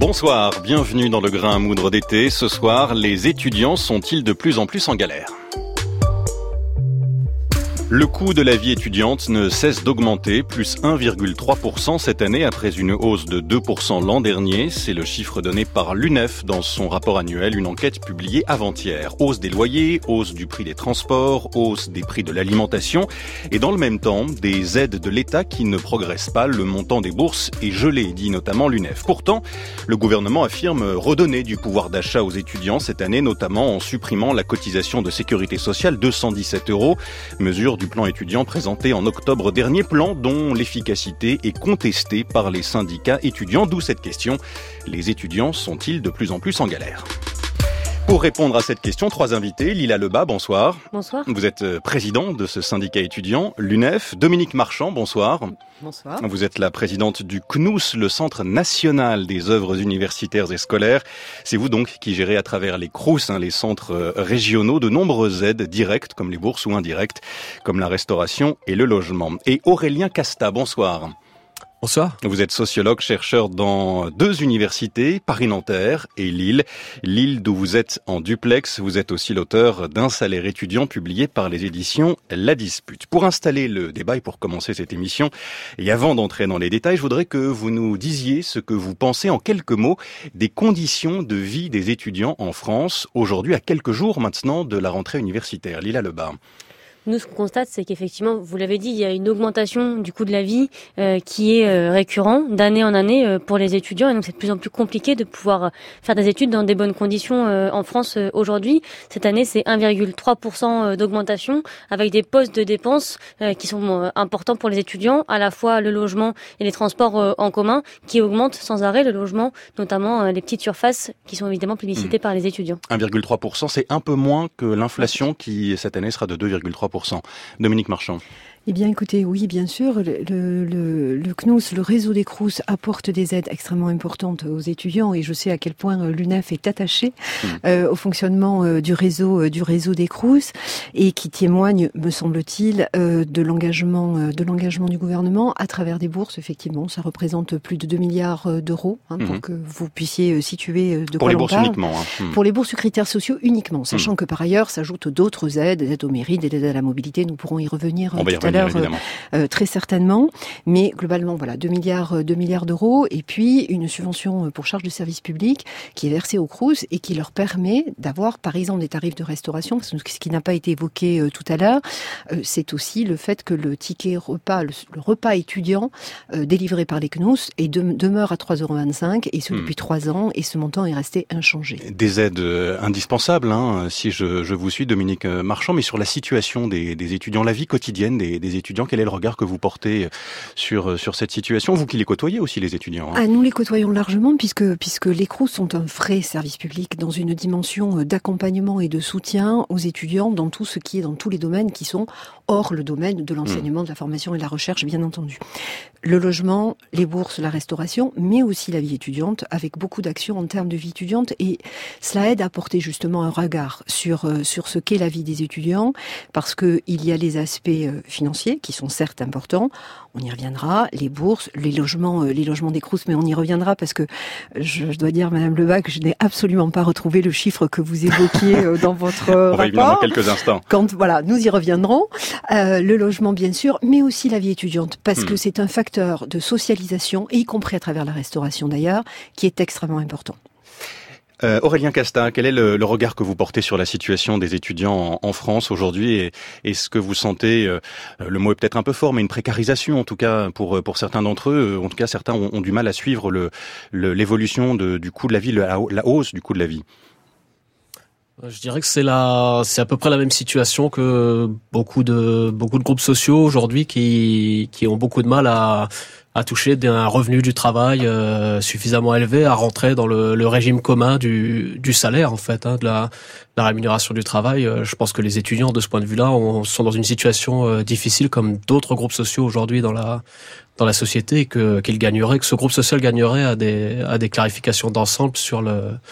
Bonsoir, bienvenue dans le grain à moudre d'été. Ce soir, les étudiants sont-ils de plus en plus en galère ? Le coût de la vie étudiante ne cesse d'augmenter, plus 1,3% cette année après une hausse de 2% l'an dernier. C'est le chiffre donné par l'UNEF dans son rapport annuel, une enquête publiée avant-hier. Hausse des loyers, hausse du prix des transports, hausse des prix de l'alimentation et dans le même temps, des aides de l'État qui ne progressent pas. Le montant des bourses est gelé, dit notamment l'UNEF. Pourtant, le gouvernement affirme redonner du pouvoir d'achat aux étudiants cette année, notamment en supprimant la cotisation de sécurité sociale, 217 €, mesure du plan étudiant présenté en octobre dernier, plan dont l'efficacité est contestée par les syndicats étudiants, d'où cette question. Les étudiants sont-ils de plus en plus en galère ? Pour répondre à cette question, 3 invités. Lila Lebas, bonsoir. Bonsoir. Vous êtes président de ce syndicat étudiant, l'UNEF. Dominique Marchand, bonsoir. Bonsoir. Vous êtes la présidente du CNUS, le Centre national des œuvres universitaires et scolaires. C'est vous donc qui gérez à travers les CROUS, les centres régionaux, de nombreuses aides directes comme les bourses ou indirectes, comme la restauration et le logement. Et Aurélien Casta, bonsoir. Bonsoir. Vous êtes sociologue, chercheur dans 2 universités, Paris-Nanterre et Lille. Lille d'où vous êtes en duplex. Vous êtes aussi l'auteur d'un salaire étudiant publié par les éditions La Dispute. Pour installer le débat et pour commencer cette émission, et avant d'entrer dans les détails, je voudrais que vous nous disiez ce que vous pensez en quelques mots des conditions de vie des étudiants en France, aujourd'hui à quelques jours maintenant de la rentrée universitaire. Lila Lebas. Nous, ce qu'on constate, c'est qu'effectivement, vous l'avez dit, il y a une augmentation du coût de la vie qui est récurrent d'année en année pour les étudiants. Et donc, c'est de plus en plus compliqué de pouvoir faire des études dans des bonnes conditions en France aujourd'hui. Cette année, c'est 1,3% d'augmentation avec des postes de dépenses qui sont importants pour les étudiants, à la fois le logement et les transports en commun qui augmentent sans arrêt, le logement, notamment les petites surfaces qui sont évidemment publicitées par les étudiants. 1,3%, c'est un peu moins que l'inflation qui, cette année, sera de 2,3%. Dominique Marchand. Eh bien, écoutez, oui, bien sûr, le CNUS, le réseau des CROUS, apporte des aides extrêmement importantes aux étudiants et je sais à quel point l'UNEF est attaché au fonctionnement du réseau des CROUS et qui témoigne, me semble-t-il, de l'engagement du gouvernement à travers des bourses. Effectivement, ça représente plus de 2 milliards d'euros pour que vous puissiez situer de quoi l'on parle. Pour les bourses uniquement. Pour les bourses sur critères sociaux uniquement, sachant que par ailleurs s'ajoutent d'autres aides, des aides au mérite, des aides à la mobilité. Nous pourrons y revenir tout à l'heure. Très certainement, mais globalement, voilà, 2 milliards d'euros, et puis une subvention pour charge de service public qui est versée aux CROUS et qui leur permet d'avoir, par exemple, des tarifs de restauration, parce que ce qui n'a pas été évoqué tout à l'heure, c'est aussi le fait que le ticket repas, le repas étudiant délivré par les CNUS demeure à 3,25 € et ce depuis 3 ans, et ce montant est resté inchangé. Des aides indispensables, si je vous suis, Dominique Marchand, mais sur la situation des étudiants, la vie quotidienne des étudiants, quel est le regard que vous portez sur cette situation, vous qui les côtoyez aussi, les étudiants? Nous les côtoyons largement puisque les CROUS sont un vrai service public dans une dimension d'accompagnement et de soutien aux étudiants dans tout ce qui est dans tous les domaines qui sont hors le domaine de l'enseignement, de la formation et de la recherche, bien entendu. Le logement, les bourses, la restauration, mais aussi la vie étudiante, avec beaucoup d'actions en termes de vie étudiante, et cela aide à porter justement un regard sur ce qu'est la vie des étudiants, parce que il y a les aspects financiers qui sont certes importants, on y reviendra, les bourses, les logements des CROUS, mais on y reviendra parce que je dois dire, Madame Lebas, que je n'ai absolument pas retrouvé le chiffre que vous évoquiez dans votre rapport. On va y venir dans quelques instants. Nous y reviendrons. Le logement, bien sûr, mais aussi la vie étudiante, parce que c'est un facteur de socialisation, et y compris à travers la restauration d'ailleurs, qui est extrêmement important. Aurélien Casta, quel est le regard que vous portez sur la situation des étudiants en France aujourd'hui, et est-ce que vous sentez, le mot est peut-être un peu fort, mais une précarisation en tout cas pour certains d'entre eux, en tout cas certains ont du mal à suivre l'évolution du coût de la vie, la hausse du coût de la vie? Je dirais que c'est à peu près la même situation que beaucoup de groupes sociaux aujourd'hui qui ont beaucoup de mal à toucher un revenu du travail suffisamment élevé, à rentrer dans le régime commun du salaire en fait, de la rémunération du travail. Je pense que les étudiants de ce point de vue-là sont dans une situation difficile comme d'autres groupes sociaux aujourd'hui dans la société, et que ce groupe social gagnerait à des clarifications d'ensemble sur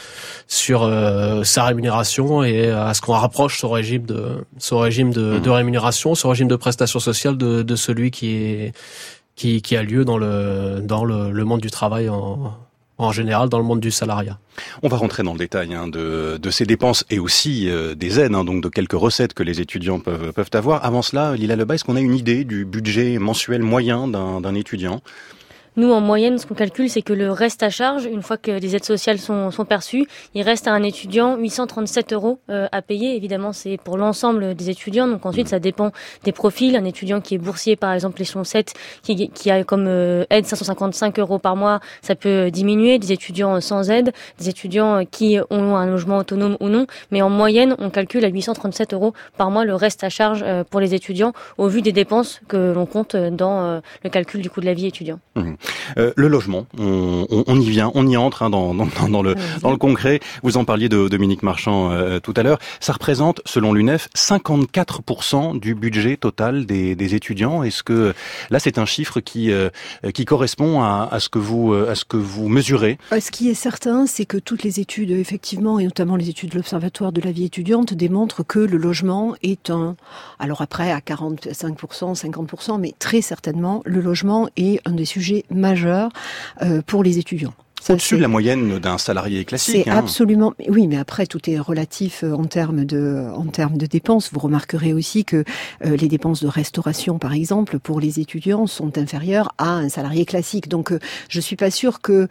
sa rémunération, et à ce qu'on rapproche son régime de rémunération, son régime de prestation sociale de celui qui a lieu dans le monde du travail en général dans le monde du salariat. On va rentrer dans le détail de ces dépenses et aussi des aides, donc de quelques recettes que les étudiants peuvent avoir. Avant cela, Lila Lebas, est-ce qu'on a une idée du budget mensuel moyen d'un étudiant ? Nous, en moyenne, ce qu'on calcule, c'est que le reste à charge, une fois que les aides sociales sont perçues, il reste à un étudiant 837 € à payer. Évidemment, c'est pour l'ensemble des étudiants. Donc ensuite, ça dépend des profils. Un étudiant qui est boursier, par exemple, l'échelon 7, qui a comme aide 555 € par mois, ça peut diminuer. Des étudiants sans aide, des étudiants qui ont un logement autonome ou non. Mais en moyenne, on calcule à 837 € par mois le reste à charge pour les étudiants, au vu des dépenses que l'on compte dans le calcul du coût de la vie étudiant. Le logement, on y vient, on y entre dans le concret. Vous en parliez de Dominique Marchand tout à l'heure. Ça représente, selon l'UNEF, 54% du budget total des étudiants. Est-ce que là, c'est un chiffre qui correspond à ce que vous mesurez? Ce qui est certain, c'est que toutes les études, effectivement, et notamment les études de l'Observatoire de la vie étudiante, démontrent que le logement est alors après à 45%, 50%, mais très certainement, le logement est un des sujets majeurs pour les étudiants. Au-dessus de la moyenne d'un salarié classique. C'est absolument, oui, mais après tout est relatif en termes de dépenses. Vous remarquerez aussi que les dépenses de restauration, par exemple, pour les étudiants, sont inférieures à un salarié classique. Donc, je suis pas sûre que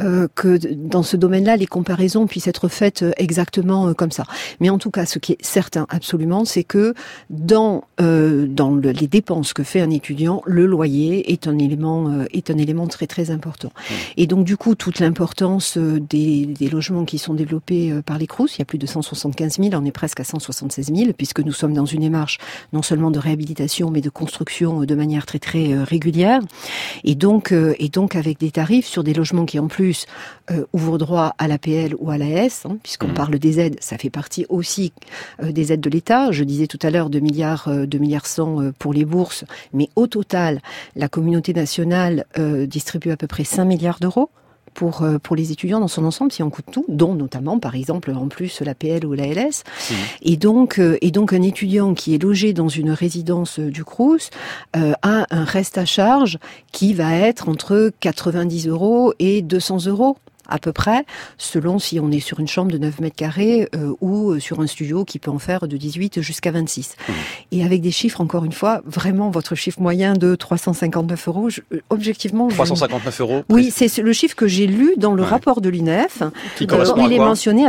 dans ce domaine-là, les comparaisons puissent être faites exactement comme ça. Mais en tout cas, ce qui est certain, absolument, c'est que dans les dépenses que fait un étudiant, le loyer est un élément très très important. Et donc, du coup, toute l'importance des logements qui sont développés par les Crous. Il y a plus de 175 000, on est presque à 176 000, puisque nous sommes dans une démarche non seulement de réhabilitation, mais de construction de manière très très régulière. Et donc avec des tarifs sur des logements qui en plus ouvrent droit à l'APL ou à l'AS, puisqu'on parle des aides, ça fait partie aussi des aides de l'État. Je disais tout à l'heure 2 milliards 100 pour les bourses, mais au total, la communauté nationale distribue à peu près 5 milliards d'euros pour les étudiants dans son ensemble, si on coûte tout, dont notamment, par exemple, en plus l'APL ou l'ALS. Et donc un étudiant qui est logé dans une résidence du Crous a un reste à charge qui va être entre 90 € et 200 € à peu près, selon si on est sur une chambre de 9 mètres carrés ou sur un studio qui peut en faire de 18 jusqu'à 26. Et avec des chiffres, encore une fois, vraiment votre chiffre moyen de 359 €, objectivement... 359 €? Oui, c'est le chiffre que j'ai lu dans le rapport de l'UNEF. Qui correspond à quoi? Il est mentionné à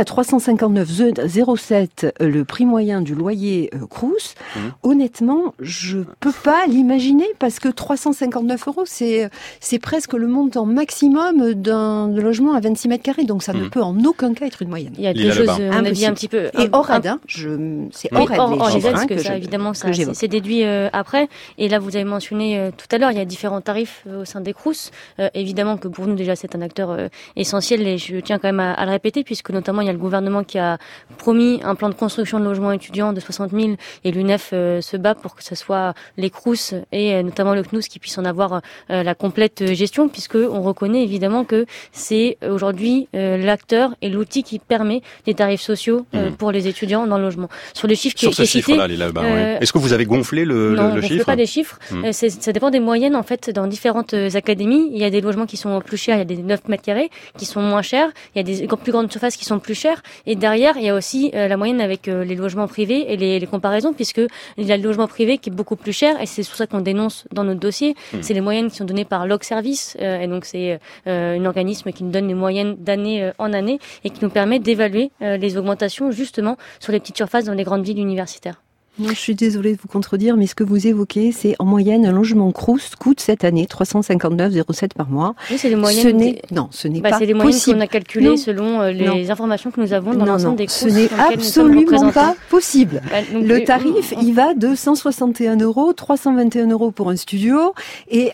359,07 le prix moyen du loyer Crous. Honnêtement, je peux pas l'imaginer parce que 359 €, c'est presque le montant maximum d'un logement à 26 mètres carrés, donc ça ne peut en aucun cas être une moyenne. Il y a des choses, on a dit un petit peu... Et hors aide, c'est hors aide. Hors aide, parce que ça, évidemment, ça c'est déduit après. Et là, vous avez mentionné tout à l'heure, il y a différents tarifs au sein des Crous. Évidemment que pour nous, déjà, c'est un acteur essentiel, et je tiens quand même à le répéter, puisque notamment, il y a le gouvernement qui a promis un plan de construction de logements étudiants de 60 000, et l'UNEF se bat pour que ce soit les Crous et notamment le CNUS qui puissent en avoir la complète gestion, puisque on reconnaît évidemment que c'est aujourd'hui l'acteur et l'outil qui permet des tarifs sociaux pour les étudiants dans le logement. Sur les chiffres qui sur ce chiffre-là, est-ce que vous avez gonflé le chiffre? Non, on ne gonfle pas des chiffres. Ça dépend des moyennes, en fait, dans différentes académies. Il y a des logements qui sont plus chers, il y a des 9 mètres carrés qui sont moins chers, il y a des plus grandes surfaces qui sont plus chères. Et derrière, il y a aussi la moyenne avec les logements privés et les comparaisons, puisque il y a le logement privé qui est beaucoup plus cher, et c'est pour ça qu'on dénonce dans notre dossier. C'est les moyennes qui sont données par Log Service, et donc c'est un organisme qui nous donne les moyennes d'année en année et qui nous permet d'évaluer les augmentations justement sur les petites surfaces dans les grandes villes universitaires. Non, je suis désolée de vous contredire, mais ce que vous évoquez, c'est en moyenne un logement Crous coûte cette année 359,07 par mois. Oui, c'est les moyennes. Ce n'est pas c'est les moyennes possible. qu'on a calculées selon les informations que nous avons dans l'ensemble des Crous. Ce n'est absolument pas possible. Le tarif, il va de 161 €, 321 € pour un studio et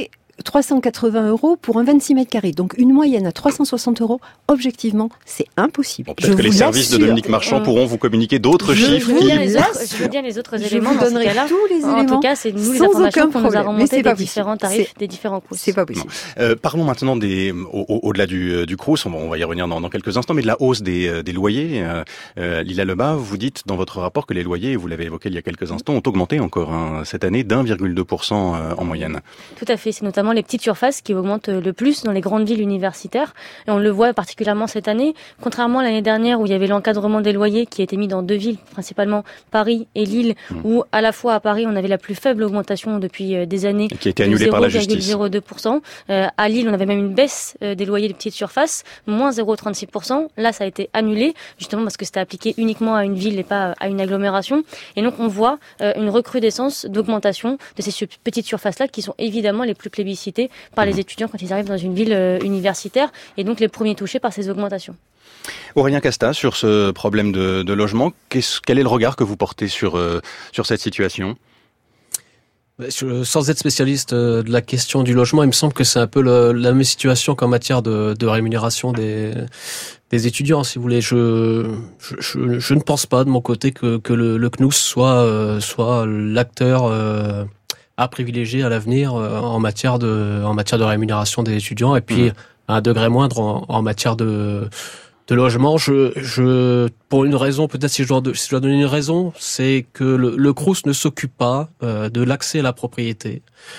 380 € pour un 26 mètres carrés. Donc une moyenne à 360 €, objectivement, c'est impossible. Peut-être que les services de Dominique Marchand pourront vous communiquer d'autres chiffres. Je veux dire les autres éléments dans ce cas-là. Tous les éléments. En tout cas, c'est nous les informations qu'on nous a remontées des différents tarifs, des différents coûts. C'est pas possible. Parlons maintenant au-delà du Crous, on va y revenir dans quelques instants, mais de la hausse des loyers. Lila Lebas, vous dites dans votre rapport que les loyers, vous l'avez évoqué il y a quelques instants, ont augmenté encore cette année d'1,2% en moyenne. Tout à fait, c'est notamment vraiment les petites surfaces qui augmentent le plus dans les grandes villes universitaires. Et on le voit particulièrement cette année. Contrairement à l'année dernière où il y avait l'encadrement des loyers qui a été mis dans 2 villes, principalement Paris et Lille, où à la fois à Paris on avait la plus faible augmentation depuis des années, et qui a été annulée par la justice. 0,02%. À Lille, on avait même une baisse des loyers de petites surfaces, moins 0,36%. Là, ça a été annulé, justement parce que c'était appliqué uniquement à une ville et pas à une agglomération. Et donc, on voit une recrudescence d'augmentation de ces petites surfaces-là qui sont évidemment les plus plébiscitées par les étudiants quand ils arrivent dans une ville universitaire et donc les premiers touchés par ces augmentations. Aurélien Casta, sur ce problème de logement, quel est le regard que vous portez sur cette situation ? Sans être spécialiste de la question du logement, il me semble que c'est un peu la même situation qu'en matière de rémunération des étudiants, si vous voulez. Je ne pense pas de mon côté que le CNUS soit l'acteur à privilégier à l'avenir en matière de rémunération des étudiants, et puis à un degré moindre en matière de logement. Pour une raison, peut-être si je dois donner une raison, c'est que le Crous ne s'occupe pas de l'accès à la propriété,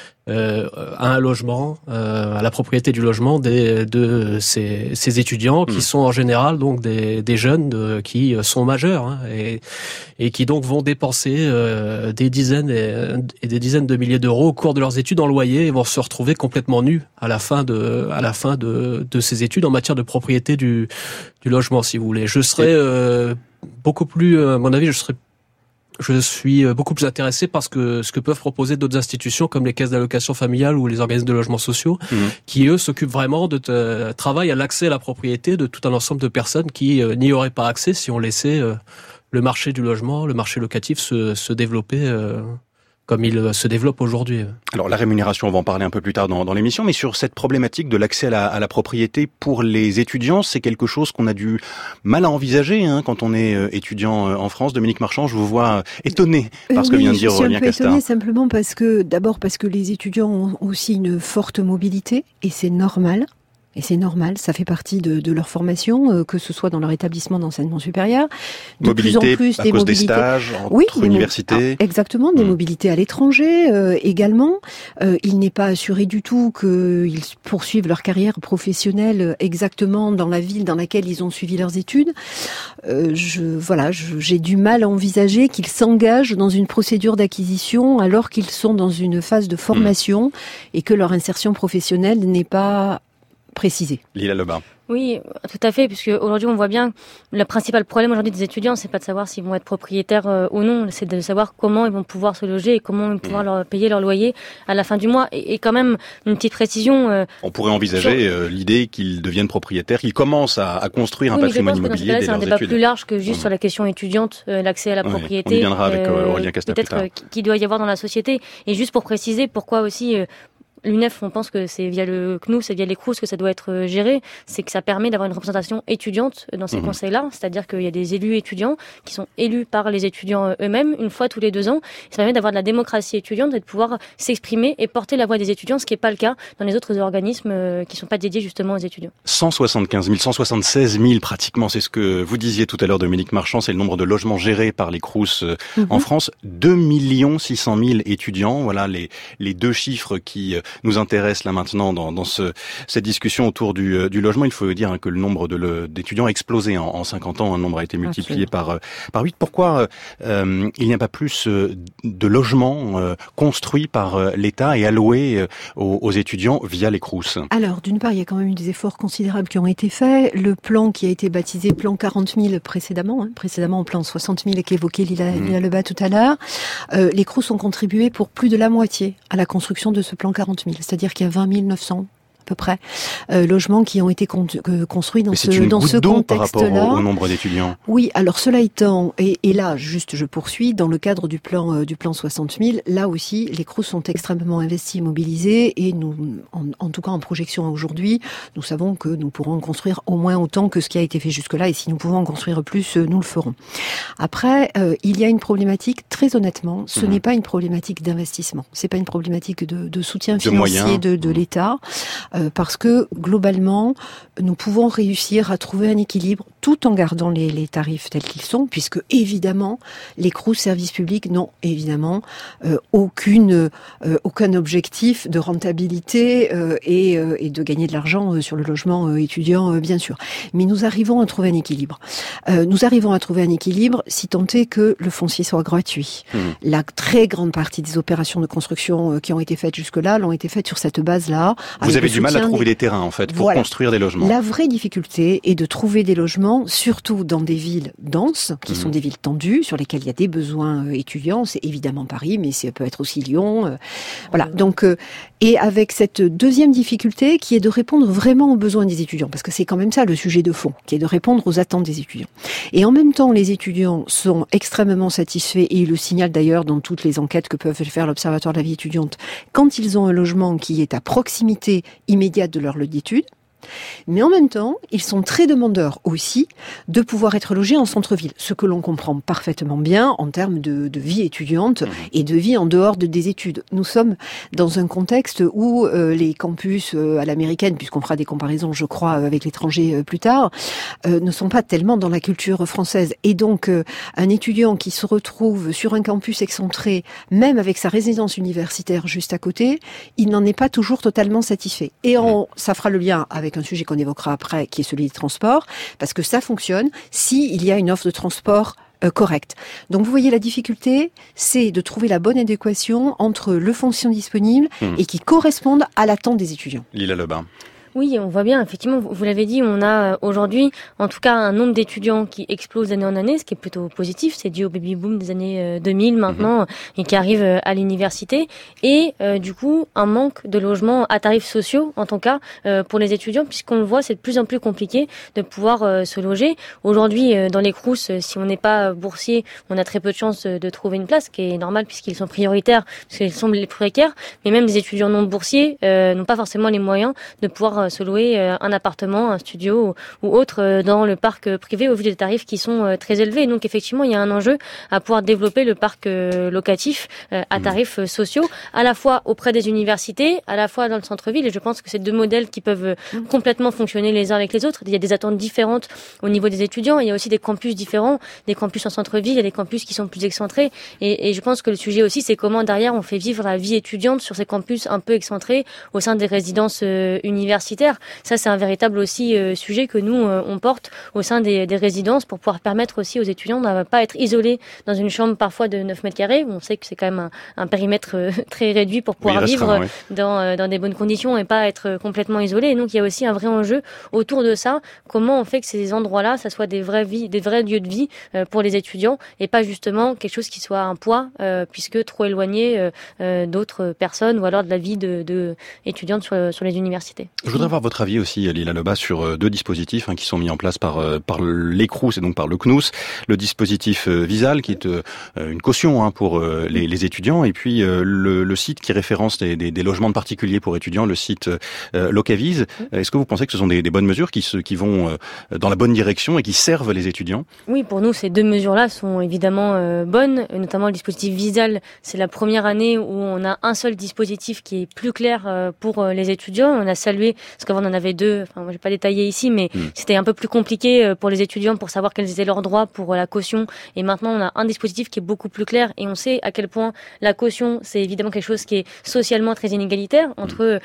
à un logement, à la propriété du logement de ces étudiants qui sont en général donc des jeunes qui sont majeurs, hein, et qui donc vont dépenser des dizaines et des dizaines de milliers d'euros au cours de leurs études en loyer et vont se retrouver complètement nus à la fin de ces études en matière de propriété du logement, si vous voulez. Je serais beaucoup plus, à mon avis, je suis beaucoup plus intéressé par ce que peuvent proposer d'autres institutions comme les caisses d'allocation familiale ou les organismes de logements sociaux, qui eux s'occupent vraiment travaillent à l'accès à la propriété de tout un ensemble de personnes qui n'y auraient pas accès si on laissait le marché du logement, le marché locatif se développer comme il se développe aujourd'hui. Alors la rémunération, on va en parler un peu plus tard dans l'émission, mais sur cette problématique de l'accès à la propriété pour les étudiants, c'est quelque chose qu'on a du mal à envisager quand on est étudiant en France. Dominique Marchand, je vous vois étonné par ce que vient de dire Aurélien Casta. Je suis un peu étonné simplement parce que les étudiants ont aussi une forte mobilité, et c'est normal. Et c'est normal, ça fait partie de leur formation, que ce soit dans leur établissement d'enseignement supérieur. De mobilité plus en plus, à cause des stages, entre universités. Exactement, des mobilités à l'étranger également. Il n'est pas assuré du tout qu'ils poursuivent leur carrière professionnelle exactement dans la ville dans laquelle ils ont suivi leurs études. J'ai du mal à envisager qu'ils s'engagent dans une procédure d'acquisition alors qu'ils sont dans une phase de formation et que leur insertion professionnelle n'est pas précisé. Lila Lebas. Oui, tout à fait, puisque aujourd'hui on voit bien le principal problème aujourd'hui des étudiants, c'est pas de savoir s'ils vont être propriétaires ou non, c'est de savoir comment ils vont pouvoir se loger et comment ils vont pouvoir leur payer leur loyer à la fin du mois. Et quand même une petite précision. On pourrait envisager l'idée qu'ils deviennent propriétaires, qu'ils commencent à construire un patrimoine immobilier dès leurs études. C'est un débat plus large que juste sur la question étudiante, l'accès à la propriété. On y viendra avec Aurélien Casta plus tard. Peut-être qu'il doit y avoir dans la société. Et juste pour préciser pourquoi aussi l'UNEF, on pense que c'est via le CNUS, c'est via les Crous que ça doit être géré, c'est que ça permet d'avoir une représentation étudiante dans ces conseils-là, c'est-à-dire qu'il y a des élus étudiants qui sont élus par les étudiants eux-mêmes, une fois tous les 2 ans. Ça permet d'avoir de la démocratie étudiante et de pouvoir s'exprimer et porter la voix des étudiants, ce qui n'est pas le cas dans les autres organismes qui ne sont pas dédiés justement aux étudiants. 175 000, 176 000 pratiquement, c'est ce que vous disiez tout à l'heure, Dominique Marchand, c'est le nombre de logements gérés par les Crous en France. 2 600 000 étudiants, voilà les 2 chiffres qui nous intéresse là maintenant dans cette discussion autour du logement. Il faut dire que le nombre d'étudiants a explosé en 50 ans. Un nombre a été multiplié par 8. Pourquoi il n'y a pas plus de logements construits par l'État et alloués aux étudiants via les Crous? Alors, d'une part, il y a quand même eu des efforts considérables qui ont été faits. Le plan qui a été baptisé plan 40 000 précédemment au plan 60 000 qu'évoquait Lila Lebas tout à l'heure, les Crous ont contribué pour plus de la moitié à la construction de ce plan 40 000. C'est-à-dire qu'il y a 20 900 à peu près logements qui ont été construits dans ce contexte-là. Par rapport au nombre d'étudiants. Oui, alors cela étant, et là, juste je poursuis, dans le cadre du plan 60 000, là aussi, les Crous sont extrêmement investis, mobilisés, et nous, en tout cas en projection aujourd'hui, nous savons que nous pourrons en construire au moins autant que ce qui a été fait jusque-là, et si nous pouvons en construire plus, nous le ferons. Après, il y a une problématique, très honnêtement, ce n'est pas une problématique d'investissement, c'est pas une problématique de soutien financier de l'État, parce que globalement, nous pouvons réussir à trouver un équilibre tout en gardant les tarifs tels qu'ils sont, puisque évidemment, les Crous services publics n'ont évidemment aucun objectif de rentabilité et de gagner de l'argent sur le logement étudiant, bien sûr. Mais nous arrivons à trouver un équilibre. Si tant est que le foncier soit gratuit. La très grande partie des opérations de construction qui ont été faites jusque-là l'ont été faites sur cette base-là. Vous avez du mal à trouver des terrains, en fait, pour construire des logements. La vraie difficulté est de trouver des logements, surtout dans des villes denses, qui sont des villes tendues, sur lesquelles il y a des besoins étudiants. C'est évidemment Paris, mais ça peut être aussi Lyon. Voilà. Donc, et avec cette deuxième difficulté qui est de répondre vraiment aux besoins des étudiants, parce que c'est quand même ça le sujet de fond, qui est de répondre aux attentes des étudiants. Et en même temps, les étudiants sont extrêmement satisfaits, et ils le signalent d'ailleurs dans toutes les enquêtes que peuvent faire l'Observatoire de la vie étudiante, quand ils ont un logement qui est à proximité immédiate de leur lieu d'études. Mais en même temps, ils sont très demandeurs aussi de pouvoir être logés en centre-ville, ce que l'on comprend parfaitement bien en termes de vie étudiante et de vie en dehors des études. Nous sommes dans un contexte où les campus à l'américaine, puisqu'on fera des comparaisons, je crois, avec l'étranger plus tard, ne sont pas tellement dans la culture française. Et donc, un étudiant qui se retrouve sur un campus excentré, même avec sa résidence universitaire juste à côté, il n'en est pas toujours totalement satisfait. Et ça fera le lien avec un sujet qu'on évoquera après, qui est celui des transports, parce que ça fonctionne s'il y a une offre de transport correcte. Donc vous voyez, la difficulté, c'est de trouver la bonne adéquation entre le foncier disponible et qui corresponde à l'attente des étudiants. Lila Lebas. Oui, on voit bien, effectivement, vous l'avez dit, on a aujourd'hui, en tout cas, un nombre d'étudiants qui explose d'année en année, ce qui est plutôt positif. C'est dû au baby-boom des années 2000 maintenant, et qui arrive à l'université. Et du coup, un manque de logements à tarifs sociaux, en tout cas, pour les étudiants, puisqu'on le voit, c'est de plus en plus compliqué de pouvoir se loger. Aujourd'hui, dans les Crous, si on n'est pas boursier, on a très peu de chances de trouver une place, ce qui est normal puisqu'ils sont prioritaires, parce qu'ils sont les précaires. Mais même les étudiants non boursiers n'ont pas forcément les moyens de pouvoir se louer un appartement, un studio ou autre dans le parc privé au vu des tarifs qui sont très élevés. Donc effectivement, il y a un enjeu à pouvoir développer le parc locatif à tarifs sociaux, à la fois auprès des universités, à la fois dans le centre-ville. Et je pense que c'est deux modèles qui peuvent complètement fonctionner les uns avec les autres. Il y a des attentes différentes au niveau des étudiants. Il y a aussi des campus différents, des campus en centre-ville, il y a des campus qui sont plus excentrés. Et je pense que le sujet aussi, c'est comment derrière on fait vivre la vie étudiante sur ces campus un peu excentrés au sein des résidences universitaires. Ça, c'est un véritable aussi sujet que nous, on porte au sein des résidences pour pouvoir permettre aussi aux étudiants de ne pas être isolés dans une chambre parfois de 9 mètres carrés. On sait que c'est quand même un périmètre très réduit pour pouvoir vivre dans des bonnes conditions et pas être complètement isolé. Et donc, il y a aussi un vrai enjeu autour de ça. Comment on fait que ces endroits-là, ça soit des vrais lieux de vie pour les étudiants et pas justement quelque chose qui soit un poids puisque trop éloigné d'autres personnes ou alors de la vie de étudiantes sur les universités. Je voudrais avoir votre avis aussi, Lila Lebas, sur deux dispositifs qui sont mis en place par les Crous et donc par le CNUS. Le dispositif Visal, qui est une caution pour les étudiants, et puis le site qui référence des logements de particuliers pour étudiants, le site Locavise. Est-ce que vous pensez que ce sont des bonnes mesures qui vont dans la bonne direction et qui servent les étudiants? Oui, pour nous, ces deux mesures-là sont évidemment bonnes, notamment le dispositif Visal. C'est la première année où on a un seul dispositif qui est plus clair pour les étudiants. On a salué parce qu'avant on en avait deux, enfin moi j'ai pas détaillé ici, mais c'était un peu plus compliqué pour les étudiants pour savoir quels étaient leurs droits pour la caution. Et maintenant on a un dispositif qui est beaucoup plus clair et on sait à quel point la caution c'est évidemment quelque chose qui est socialement très inégalitaire entre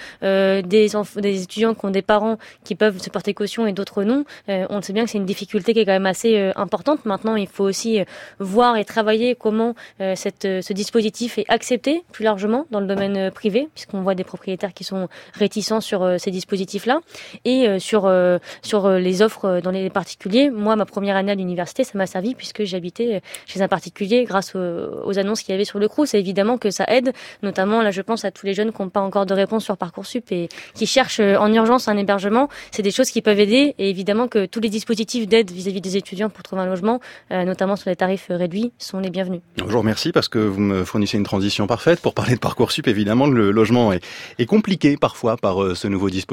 des étudiants qui ont des parents qui peuvent se porter caution et d'autres non. On sait bien que c'est une difficulté qui est quand même assez importante. Maintenant il faut aussi voir et travailler comment ce dispositif est accepté plus largement dans le domaine privé, puisqu'on voit des propriétaires qui sont réticents sur ces dispositifs-là. Et sur les offres dans les particuliers, moi, ma première année à l'université, ça m'a servi puisque j'habitais chez un particulier grâce aux annonces qu'il y avait sur le Crous. Et évidemment que ça aide, notamment, là, je pense à tous les jeunes qui n'ont pas encore de réponse sur Parcoursup et qui cherchent en urgence un hébergement. C'est des choses qui peuvent aider. Et évidemment que tous les dispositifs d'aide vis-à-vis des étudiants pour trouver un logement, notamment sur les tarifs réduits, sont les bienvenus. Je vous remercie parce que vous me fournissez une transition parfaite pour parler de Parcoursup. Évidemment, le logement est compliqué parfois par ce nouveau dispositif.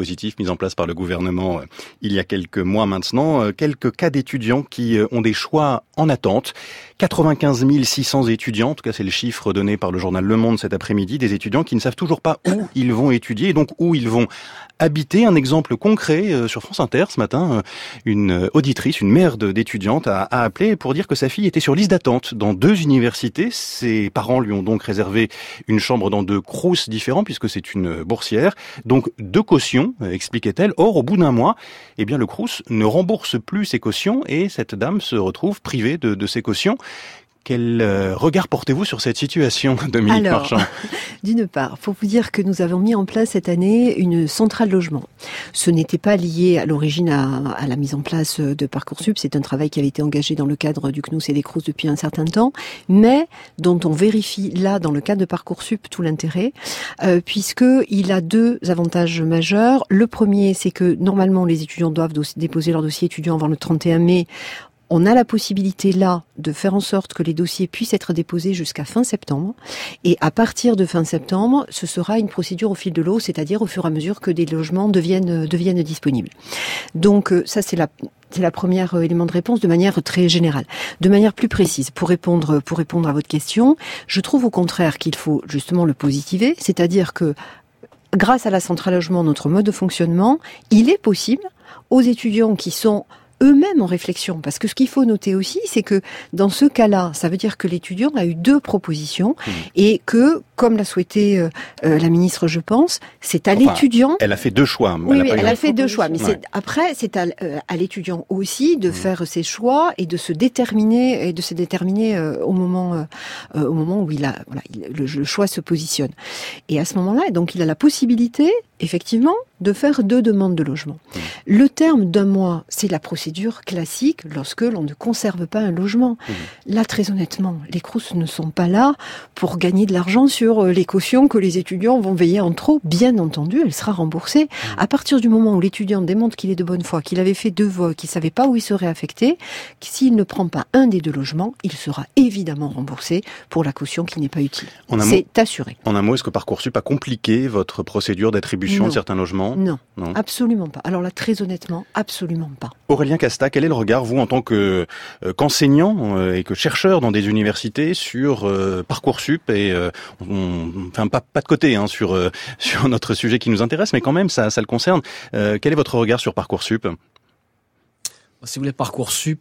dispositif mis en place par le gouvernement il y a quelques mois maintenant. Quelques cas d'étudiants qui ont des choix en attente. 95 600 étudiants, en tout cas c'est le chiffre donné par le journal Le Monde cet après-midi, des étudiants qui ne savent toujours pas où ils vont étudier et donc où ils vont habiter. Un exemple concret sur France Inter ce matin, une auditrice, une mère d'étudiante a appelé pour dire que sa fille était sur liste d'attente dans 2 universités. Ses parents lui ont donc réservé une chambre dans 2 crous différents puisque c'est une boursière. Donc 2 cautions, expliquait-elle. Or, au bout d'un mois, eh bien le crous ne rembourse plus ses cautions et cette dame se retrouve privée de ses cautions. Quel regard portez-vous sur cette situation, Dominique Marchand ? D'une part, faut vous dire que nous avons mis en place cette année une centrale logement. Ce n'était pas lié à l'origine à la mise en place de Parcoursup. C'est un travail qui avait été engagé dans le cadre du CNUS et des CROUS depuis un certain temps, mais dont on vérifie là, dans le cadre de Parcoursup, tout l'intérêt, puisque il a 2 avantages majeurs. Le premier, c'est que normalement les étudiants doivent déposer leur dossier étudiant avant le 31 mai. On a la possibilité là de faire en sorte que les dossiers puissent être déposés jusqu'à fin septembre. Et à partir de fin septembre, ce sera une procédure au fil de l'eau, c'est-à-dire au fur et à mesure que des logements deviennent disponibles. Donc ça, c'est la première élément de réponse de manière très générale. De manière plus précise, pour répondre à votre question, je trouve au contraire qu'il faut justement le positiver, c'est-à-dire que grâce à la centrale logement, notre mode de fonctionnement, il est possible aux étudiants qui sont eux-mêmes en réflexion. Parce que ce qu'il faut noter aussi, c'est que dans ce cas-là, ça veut dire que l'étudiant a eu 2 propositions et que, comme l'a souhaité la ministre, je pense, c'est à l'étudiant... Elle a fait 2 choix. Oui, elle a fait 2 choix. Mais après, c'est à l'étudiant aussi de faire ses choix et de se déterminer au moment où le choix se positionne. Et à ce moment-là, donc, il a la possibilité, effectivement, de faire 2 demandes de logement. Le terme d'1 mois, c'est la procédure classique lorsque l'on ne conserve pas un logement. Là, très honnêtement, les CROUS ne sont pas là pour gagner de l'argent sur les cautions que les étudiants vont veiller en trop. Bien entendu, elle sera remboursée. À partir du moment où l'étudiant démontre qu'il est de bonne foi, qu'il avait fait 2 vols, qu'il savait pas où il serait affecté, s'il ne prend pas un des 2 logements, il sera évidemment remboursé pour la caution qui n'est pas utile. C'est assuré. En un mot, est-ce que Parcoursup a compliqué votre procédure d'attribution de certains logements ? Non, absolument pas. Alors là, très honnêtement, absolument pas. Aurélien Casta, quel est le regard, vous, en tant qu'enseignant et que chercheur dans des universités, sur Parcoursup et pas de côté sur notre sujet qui nous intéresse, mais quand même, ça le concerne. Quel est votre regard sur Parcoursup ? Si vous voulez, Parcoursup,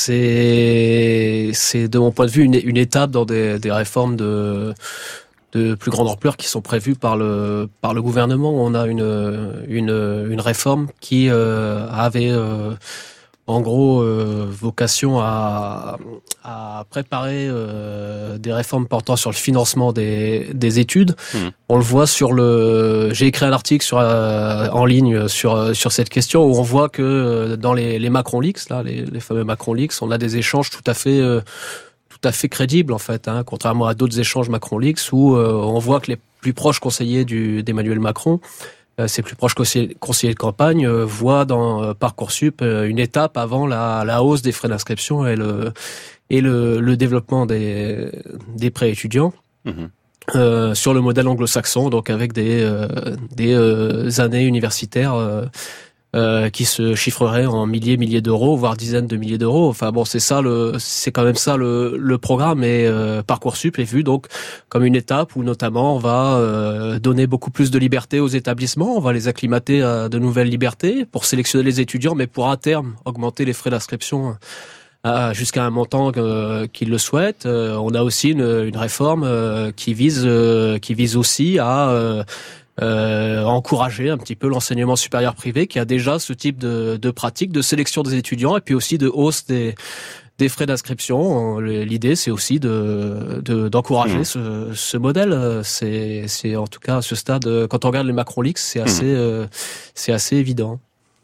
c'est de mon point de vue une étape dans des réformes de plus grande ampleur qui sont prévues par le gouvernement. On a une réforme qui avait en gros vocation à préparer des réformes portant sur le financement des études. On le voit j'ai écrit un article en ligne sur cette question où on voit que dans les Macron Leaks, là, les fameux Macron Leaks, on a des échanges tout à fait crédible en fait, contrairement à d'autres échanges Macron Leaks où on voit que les plus proches conseillers d'Emmanuel Macron, ses plus proches conseillers de campagne, voient dans Parcoursup une étape avant la hausse des frais d'inscription et le développement des prêts étudiants. Sur le modèle anglo-saxon, donc avec des années universitaires qui se chiffrerait en milliers d'euros, voire dizaines de milliers d'euros. Enfin bon, c'est quand même ça le programme. Et Parcoursup est vu donc comme une étape où notamment on va donner beaucoup plus de liberté aux établissements, on va les acclimater à de nouvelles libertés pour sélectionner les étudiants, mais pour à terme augmenter les frais d'inscription jusqu'à un montant qu'ils le souhaitent. On a aussi une réforme qui vise aussi à encourager un petit peu l'enseignement supérieur privé qui a déjà ce type de pratique de sélection des étudiants et puis aussi de hausse des frais d'inscription. L'idée, c'est aussi d'encourager ce modèle. C'est en tout cas à ce stade, quand on regarde les Macron Leaks, c'est assez évident.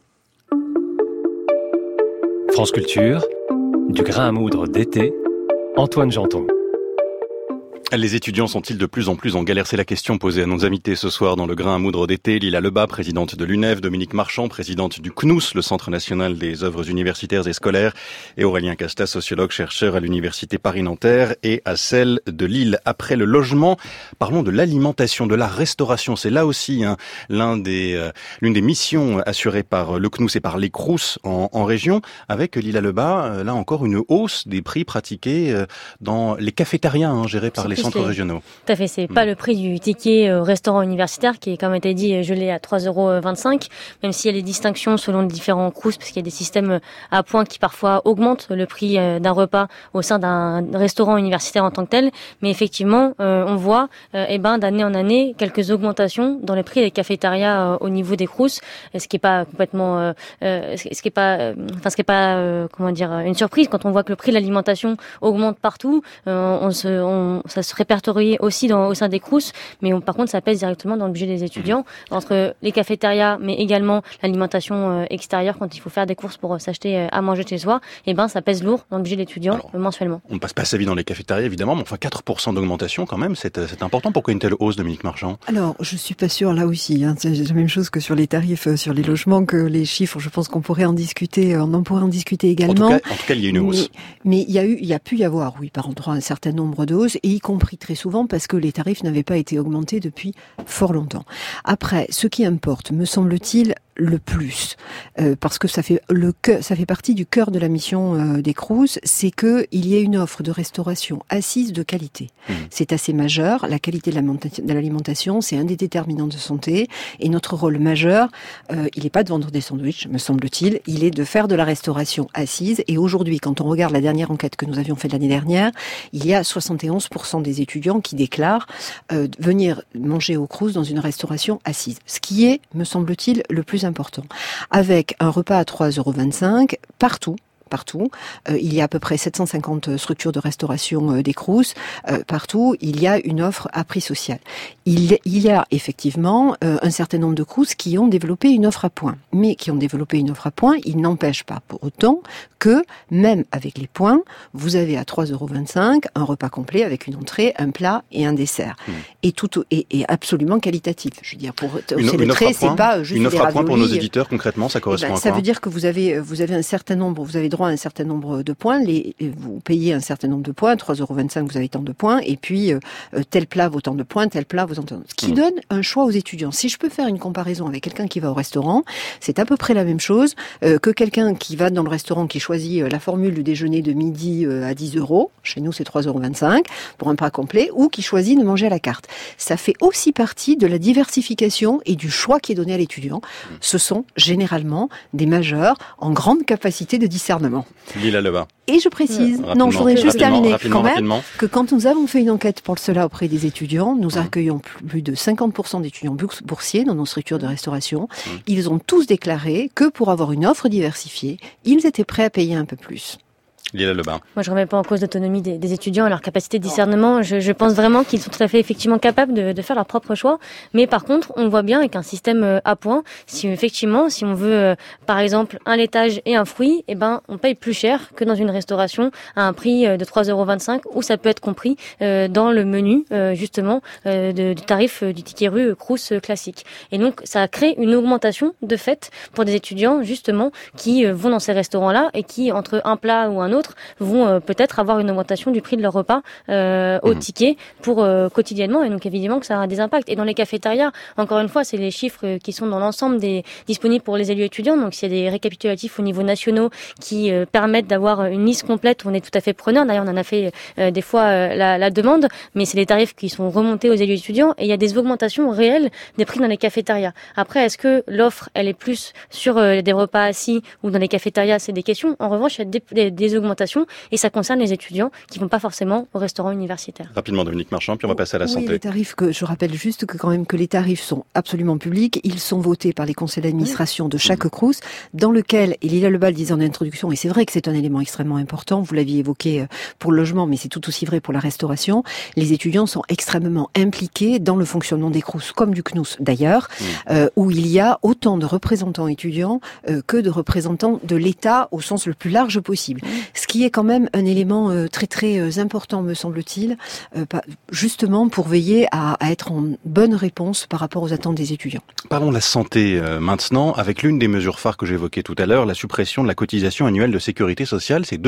France Culture, du grain à moudre d'été, Antoine Janton. Les étudiants sont-ils de plus en plus en galère? C'est la question posée à nos invités ce soir dans le grain à moudre d'été. Lila Lebas, présidente de l'UNEF, Dominique Marchand, présidente du CNUS, le Centre national des œuvres universitaires et scolaires, et Aurélien Casta, sociologue, chercheur à l'Université Paris-Nanterre et à celle de Lille. Après le logement, parlons de l'alimentation, de la restauration. C'est là aussi l'une des missions assurées par le CNUS et par les Crous en région, avec Lila Lebas, là encore une hausse des prix pratiqués dans les cafétérias gérés par les centres régionaux. Tout à fait, c'est pas le prix du ticket restaurant universitaire qui est, comme a été dit, gelé à 3,25 €, même s'il y a des distinctions selon les différents Crous, parce qu'il y a des systèmes à points qui parfois augmentent le prix d'un repas au sein d'un restaurant universitaire en tant que tel. Mais effectivement, on voit d'année en année quelques augmentations dans le prix des cafétérias au niveau des Crous, ce qui est pas complètement une surprise quand on voit que le prix de l'alimentation augmente partout. Ça se répertorie aussi au sein des Crous, mais par contre ça pèse directement dans le budget des étudiants, entre les cafétérias mais également l'alimentation extérieure quand il faut faire des courses pour s'acheter à manger chez soi, ça pèse lourd dans le budget de l'étudiant mensuellement. On ne passe pas sa vie dans les cafétérias évidemment, mais enfin 4% d'augmentation quand même, c'est important. Pourquoi une telle hausse, Dominique Marchand? Alors je suis pas sûre là aussi, c'est la même chose que sur les tarifs, sur les logements, que les chiffres, je pense qu'on pourrait en discuter, on en pourrait en discuter également. En tout cas, il y a une hausse. Mais il y a pu y avoir, par endroit, un certain nombre de hausses, et y compris très souvent parce que les tarifs n'avaient pas été augmentés depuis fort longtemps. Après, ce qui importe, me semble-t-il, le plus, parce que ça fait partie du cœur de la mission des Crous, c'est que il y ait une offre de restauration assise de qualité. C'est assez majeur. La qualité de l'alimentation, c'est un des déterminants de santé, et notre rôle majeur, il n'est pas de vendre des sandwichs, me semble-t-il, il est de faire de la restauration assise. Et aujourd'hui, quand on regarde la dernière enquête que nous avions faite l'année dernière, il y a 71% des étudiants qui déclarent venir manger au Crous dans une restauration assise, ce qui est, me semble-t-il, le plus important. Avec un repas à 3,25 € partout. Il y a à peu près 750 structures de restauration des Crous. Partout, il y a une offre à prix social. Il y a effectivement un certain nombre de Crous qui ont développé une offre à points. Mais qui ont développé une offre à points, il n'empêche pas pour autant que, même avec les points, vous avez à 3,25 € un repas complet avec une entrée, un plat et un dessert. Et absolument qualitatif. Je veux dire, une offre à points pour nos éditeurs, concrètement, ça correspond à quoi? Ça veut dire que vous avez un certain nombre, vous avez droit à un certain nombre de points, vous payez un certain nombre de points, 3,25 €, vous avez tant de points, et puis tel plat vaut tant de points, tel plat vaut tant de points. Ce qui donne un choix aux étudiants. Si je peux faire une comparaison avec quelqu'un qui va au restaurant, c'est à peu près la même chose que quelqu'un qui va dans le restaurant, qui choisit la formule du déjeuner de midi à 10 €, chez nous c'est 3,25 € pour un plat complet, ou qui choisit de manger à la carte. Ça fait aussi partie de la diversification et du choix qui est donné à l'étudiant. Ce sont généralement des majeurs en grande capacité de discernement. Lila Lebas. Et je précise, je voudrais juste terminer quand même, que quand nous avons fait une enquête pour cela auprès des étudiants, nous accueillons plus de 50% d'étudiants boursiers dans nos structures de restauration. Ils ont tous déclaré que pour avoir une offre diversifiée, ils étaient prêts à payer un peu plus. Lila Lebas. Moi, je remets pas en cause l'autonomie des étudiants, leur capacité de discernement. Je pense vraiment qu'ils sont tout à fait effectivement capables de faire leur propre choix. Mais par contre, on voit bien avec un système à points, si on veut, par exemple, un laitage et un fruit, on paye plus cher que dans une restauration à un prix de 3,25 € où ça peut être compris dans le menu, justement, du tarif du ticket rue Crous classique. Et donc, ça crée une augmentation de fait pour des étudiants, justement, qui vont dans ces restaurants-là et qui, entre un plat ou un autre, vont peut-être avoir une augmentation du prix de leur repas au ticket pour quotidiennement, et donc évidemment que ça aura des impacts. Et dans les cafétérias, encore une fois, c'est les chiffres qui sont dans l'ensemble disponibles pour les élus étudiants, donc s'il y a des récapitulatifs au niveau nationaux qui permettent d'avoir une liste complète, on est tout à fait preneur. D'ailleurs, on en a fait des fois la demande, mais c'est les tarifs qui sont remontés aux élus étudiants, et il y a des augmentations réelles des prix dans les cafétérias. Après, est-ce que l'offre, elle est plus sur des repas assis ou dans les cafétérias? C'est des questions. En revanche, il y a des augmentations, et ça concerne les étudiants qui vont pas forcément au restaurant universitaire. Rapidement, Dominique Marchand, puis on va passer à la santé. Les tarifs, je rappelle juste que les tarifs sont absolument publics. Ils sont votés par les conseils d'administration de chaque Crous, dans lequel, et Lila Lebas le disait en introduction, et c'est vrai que c'est un élément extrêmement important, vous l'aviez évoqué pour le logement, mais c'est tout aussi vrai pour la restauration, les étudiants sont extrêmement impliqués dans le fonctionnement des Crous, comme du CNUS d'ailleurs, où il y a autant de représentants étudiants que de représentants de l'État au sens le plus large possible. Ce qui est quand même un élément très très important, me semble-t-il, justement pour veiller à être en bonne réponse par rapport aux attentes des étudiants. Parlons de la santé maintenant, avec l'une des mesures phares que j'évoquais tout à l'heure, la suppression de la cotisation annuelle de sécurité sociale. C'était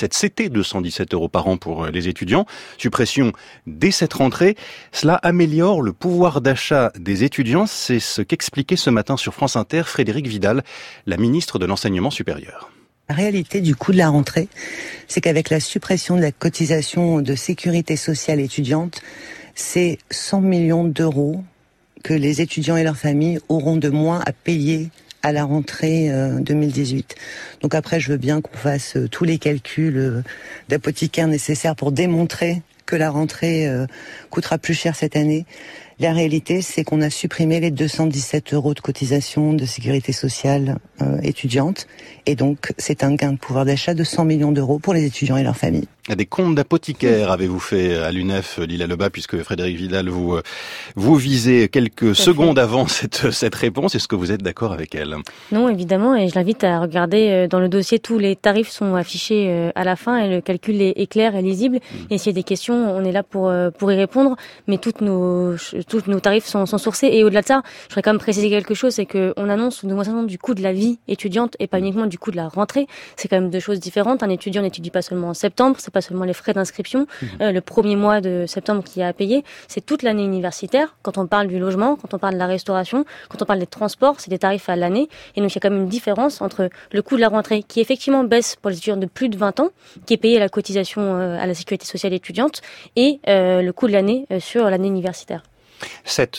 217 € par an pour les étudiants. Suppression dès cette rentrée. Cela améliore le pouvoir d'achat des étudiants. C'est ce qu'expliquait ce matin sur France Inter Frédérique Vidal, la ministre de l'Enseignement supérieur. La réalité du coût de la rentrée, c'est qu'avec la suppression de la cotisation de sécurité sociale étudiante, c'est 100 millions d'euros que les étudiants et leurs familles auront de moins à payer à la rentrée 2018. Donc après, je veux bien qu'on fasse tous les calculs d'apothicaire nécessaires pour démontrer que la rentrée coûtera plus cher cette année. La réalité, c'est qu'on a supprimé les 217 € de cotisation de sécurité sociale étudiante. Et donc, c'est un gain de pouvoir d'achat de 100 millions d'euros pour les étudiants et leurs familles. Des comptes d'apothicaire avez-vous fait à l'UNEF, Lila Lebas, puisque Frédérique Vidal vous visez quelques secondes avant cette réponse. Est-ce que vous êtes d'accord avec elle? Non, évidemment, et je l'invite à regarder dans le dossier, tous les tarifs sont affichés à la fin et le calcul est clair et lisible. Et s'il y a des questions, on est là pour y répondre, mais tous nos tarifs sont sourcés. Et au-delà de ça, je voudrais quand même préciser quelque chose, c'est qu'on annonce une augmentation du coût de la vie étudiante et pas uniquement du coût de la rentrée. C'est quand même deux choses différentes. Un étudiant n'étudie pas seulement en septembre, c'est pas seulement les frais d'inscription, le premier mois de septembre qu'il y a à payer, c'est toute l'année universitaire. Quand on parle du logement, quand on parle de la restauration, quand on parle des transports, c'est des tarifs à l'année. Et donc il y a quand même une différence entre le coût de la rentrée qui effectivement baisse pour les étudiants de plus de 20 ans, qui est payé à la cotisation à la sécurité sociale étudiante, et le coût de l'année sur l'année universitaire. Cette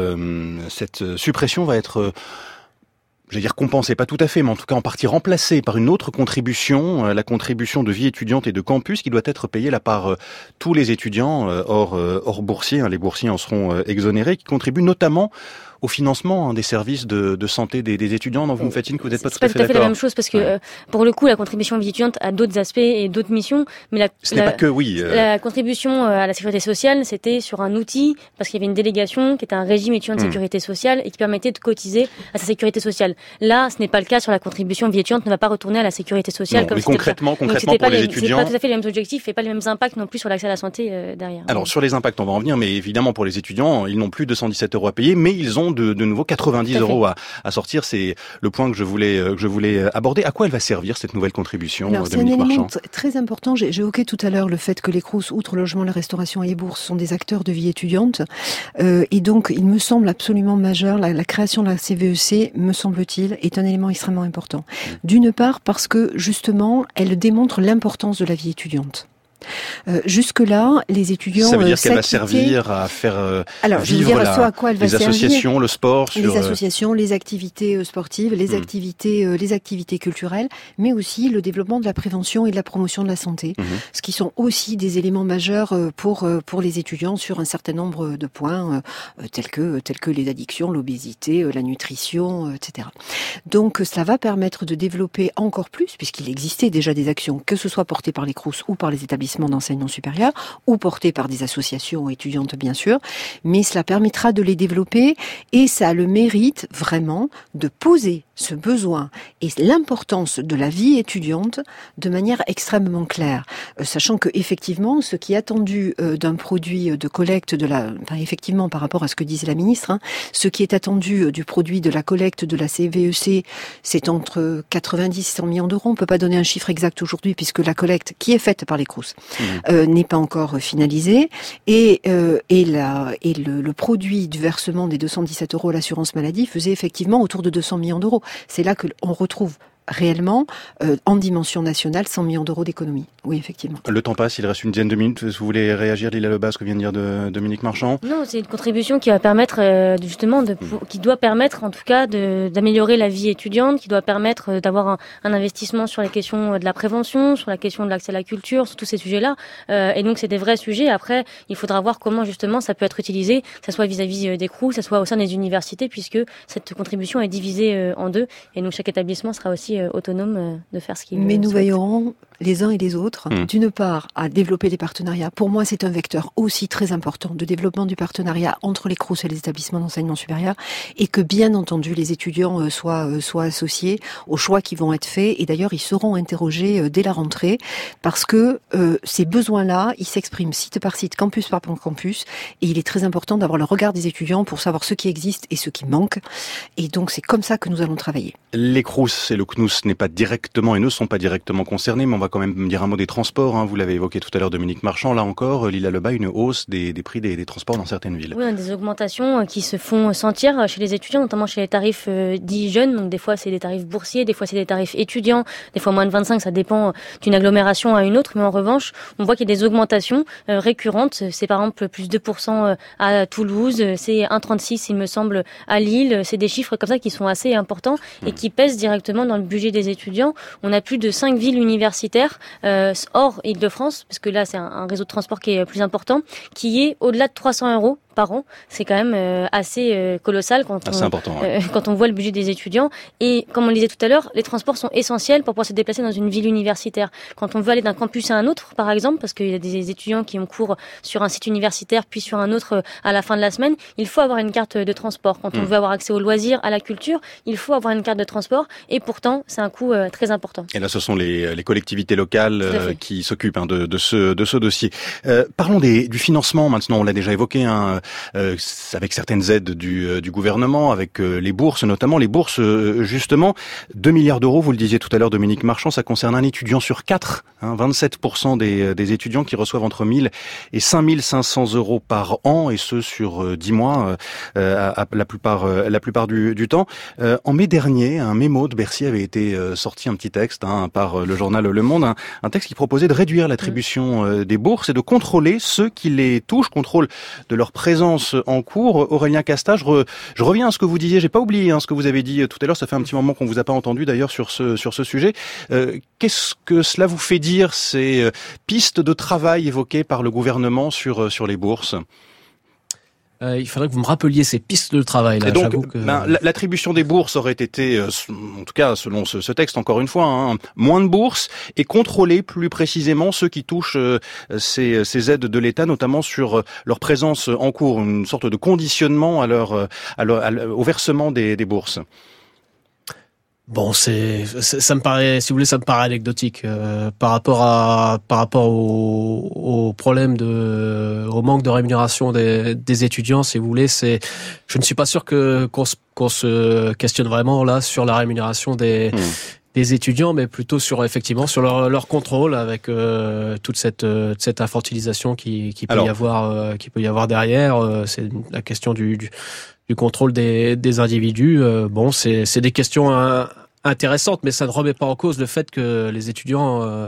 suppression va être compensée, pas tout à fait, mais en tout cas en partie remplacée par une autre contribution, la contribution de vie étudiante et de campus, qui doit être payée là par tous les étudiants hors boursiers. Les boursiers en seront exonérés, qui contribuent notamment au financement des services de santé des étudiants. Non, vous me faites signe que vous n'êtes pas tout à fait d'accord. C'est pas tout à fait la même chose parce que pour le coup, la contribution vie étudiante a d'autres aspects et d'autres missions, mais la contribution à la sécurité sociale, c'était sur un outil parce qu'il y avait une délégation qui était un régime étudiant de sécurité sociale et qui permettait de cotiser à sa sécurité sociale. Là, ce n'est pas le cas sur la contribution vie étudiante, ne va pas retourner à la sécurité sociale. Non, comme mais concrètement pour les étudiants, c'est pas tout à fait les mêmes objectifs et pas les mêmes impacts non plus sur l'accès à la santé derrière. Alors sur les impacts, on va en venir, mais évidemment pour les étudiants, ils n'ont plus 217 € à payer, mais ils ont de nouveau 90 € à sortir. C'est le point que je voulais aborder. À quoi elle va servir cette nouvelle contribution, Dominique Marchand? C'est un élément très important. J'ai évoqué tout à l'heure le fait que les Crous, outre logement, la restauration et les bourses, sont des acteurs de vie étudiante. Et donc, il me semble absolument majeur, la création de la CVEC, me semble-t-il, est un élément extrêmement important. D'une part, parce que, justement, elle démontre l'importance de la vie étudiante. Jusque-là, les étudiants... Ça veut dire qu'elle va servir à faire vivre les associations, le sport... Les associations, les activités sportives, les activités culturelles, mais aussi le développement de la prévention et de la promotion de la santé, ce qui sont aussi des éléments majeurs pour les étudiants sur un certain nombre de points, tels que les addictions, l'obésité, la nutrition, etc. Donc cela va permettre de développer encore plus, puisqu'il existait déjà des actions, que ce soit portées par les Crous ou par les établissements d'enseignement supérieur, ou portées par des associations étudiantes bien sûr, mais cela permettra de les développer et ça a le mérite vraiment de poser ce besoin et l'importance de la vie étudiante de manière extrêmement claire, sachant que effectivement ce qui est attendu d'un produit de collecte effectivement par rapport à ce que disait la ministre, ce qui est attendu du produit de la collecte de la CVEC, c'est entre 90 et 100 millions d'euros. On peut pas donner un chiffre exact aujourd'hui puisque la collecte qui est faite par les Crous n'est pas encore finalisée et le produit du versement des 217 € à l'assurance maladie faisait effectivement autour de 200 millions d'euros. C'est là que on retrouve réellement, en dimension nationale, 100 millions d'euros d'économie. Oui, effectivement. Le temps passe, il reste une dizaine de minutes. Vous voulez réagir, Lila Lebas, ce que vient de dire Dominique Marchand? Non, c'est une contribution qui va permettre, qui doit permettre, en tout cas, d'améliorer la vie étudiante, qui doit permettre d'avoir un investissement sur les questions de la prévention, sur la question de l'accès à la culture, sur tous ces sujets-là. Et donc, c'est des vrais sujets. Après, il faudra voir comment, justement, ça peut être utilisé, que ce soit vis-à-vis des Crous, que ce soit au sein des universités, puisque cette contribution est divisée en deux. Et donc, chaque établissement sera aussi aussi autonomes de faire ce qu'ils veulent. Mais nous veillerons les uns et les autres, d'une part, à développer les partenariats. Pour moi, c'est un vecteur aussi très important de développement du partenariat entre les Crous et les établissements d'enseignement supérieur, et que, bien entendu, les étudiants soient associés aux choix qui vont être faits. Et d'ailleurs, ils seront interrogés dès la rentrée, parce que ces besoins-là, ils s'expriment site par site, campus par campus, et il est très important d'avoir le regard des étudiants pour savoir ce qui existe et ce qui manque. Et donc, c'est comme ça que nous allons travailler. Les Crous et le CNUS n'est pas directement et ne sont pas directement concernés, mais on va quand même dire un mot des transports. Vous l'avez évoqué tout à l'heure, Dominique Marchand. Là encore, Lila Lebas, une hausse des prix des transports dans certaines villes. Oui, on a des augmentations qui se font sentir chez les étudiants, notamment chez les tarifs dits jeunes. Donc des fois, c'est des tarifs boursiers, des fois, c'est des tarifs étudiants, des fois moins de 25, ça dépend d'une agglomération à une autre. Mais en revanche, on voit qu'il y a des augmentations récurrentes. C'est par exemple plus 2% à Toulouse, c'est 1,36 il me semble à Lille. C'est des chiffres comme ça qui sont assez importants et qui pèsent directement dans le budget des étudiants. On a plus de 5 villes universitaires hors Île-de-France, parce que là c'est un réseau de transport qui est plus important, qui est au-delà de 300 € par an. C'est quand même assez colossal quand on voit le budget des étudiants. Et comme on le disait tout à l'heure, les transports sont essentiels pour pouvoir se déplacer dans une ville universitaire. Quand on veut aller d'un campus à un autre, par exemple, parce qu'il y a des étudiants qui ont cours sur un site universitaire puis sur un autre à la fin de la semaine, il faut avoir une carte de transport. Quand on veut avoir accès aux loisirs, à la culture, il faut avoir une carte de transport. Et pourtant, c'est un coût très important. Et là, ce sont les collectivités locales qui s'occupent de ce dossier. Parlons du financement maintenant. On l'a déjà évoqué, avec certaines aides du gouvernement, avec les bourses, notamment les bourses, justement. 2 milliards d'euros, vous le disiez tout à l'heure, Dominique Marchand, ça concerne un étudiant sur 4. 27% des étudiants qui reçoivent entre 1 000 et 5 500 € par an, et ce sur 10 mois, la plupart du temps. En mai dernier, un mémo de Bercy avait été sorti, un petit texte par le journal Le Monde, un texte qui proposait de réduire l'attribution des bourses et de contrôler ceux qui les touchent, contrôle de leur présence en cours. Aurélien Casta, je reviens à ce que vous disiez, j'ai pas oublié ce que vous avez dit tout à l'heure, ça fait un petit moment qu'on vous a pas entendu d'ailleurs sur ce sujet. Qu'est-ce que cela vous fait dire, ces pistes de travail évoquées par le gouvernement sur les bourses ? Il faudrait que vous me rappeliez ces pistes de travail. Là, et donc, l'attribution des bourses aurait été, en tout cas selon ce texte, encore une fois, moins de bourses et contrôler plus précisément ceux qui touchent ces aides de l'État, notamment sur leur présence en cours, une sorte de conditionnement au versement des bourses. Bon, ça me paraît, si vous voulez, ça me paraît anecdotique par rapport au problème au manque de rémunération des étudiants, si vous voulez. Je ne suis pas sûr qu'on se questionne vraiment là sur la rémunération des étudiants, mais plutôt sur leur contrôle avec toute cette infantilisation qui peut y avoir derrière. C'est la question du contrôle des individus. C'est des questions intéressantes, mais ça ne remet pas en cause le fait que les étudiants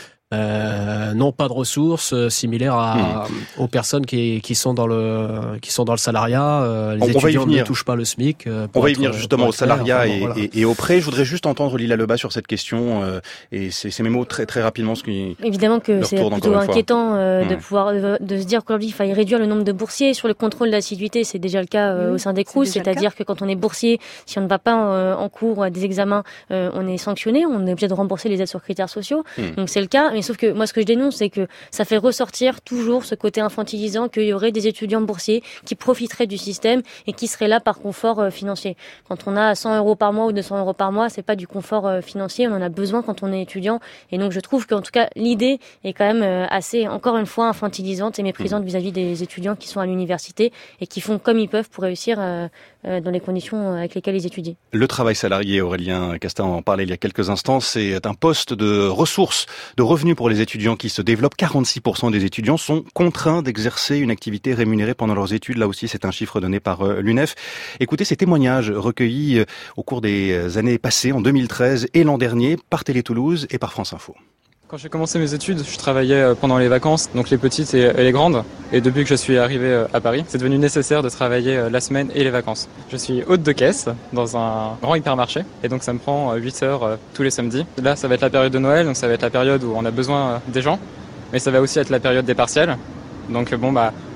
n'ont pas de ressources similaires aux personnes qui sont dans le salariat. Les étudiants ne touchent pas le SMIC. On va y venir justement au salariat et au prêt. Je voudrais juste entendre Lila Lebas sur cette question et ces mémos très très rapidement. Évidemment que c'est plutôt inquiétant de se dire qu'aujourd'hui il faille réduire le nombre de boursiers. Sur le contrôle d'assiduité, c'est déjà le cas au sein des Crous, c'est-à-dire que quand on est boursier, si on ne va pas en cours ou à des examens, on est sanctionné, on est obligé de rembourser les aides sur critères sociaux. Donc c'est le cas. Mais sauf que moi, ce que je dénonce, c'est que ça fait ressortir toujours ce côté infantilisant qu'il y aurait des étudiants boursiers qui profiteraient du système et qui seraient là par confort financier. Quand on a 100 € par mois ou 200 € par mois, c'est pas du confort financier. On en a besoin quand on est étudiant. Et donc, je trouve qu'en tout cas, l'idée est quand même assez, encore une fois, infantilisante et méprisante vis-à-vis des étudiants qui sont à l'université et qui font comme ils peuvent pour réussir dans les conditions avec lesquelles ils étudient. Le travail salarié, Aurélien Casta en parlait il y a quelques instants, c'est un poste de ressources, de revenus pour les étudiants qui se développent. 46% des étudiants sont contraints d'exercer une activité rémunérée pendant leurs études. Là aussi, c'est un chiffre donné par l'UNEF. Écoutez ces témoignages recueillis au cours des années passées, en 2013 et l'an dernier, par Télé Toulouse et par France Info. Quand j'ai commencé mes études, je travaillais pendant les vacances, donc les petites et les grandes. Et depuis que je suis arrivé à Paris, c'est devenu nécessaire de travailler la semaine et les vacances. Je suis hôte de caisse dans un grand hypermarché et donc ça me prend 8 heures tous les samedis. Là, ça va être la période de Noël, donc ça va être la période où on a besoin des gens, mais ça va aussi être la période des partiels. Donc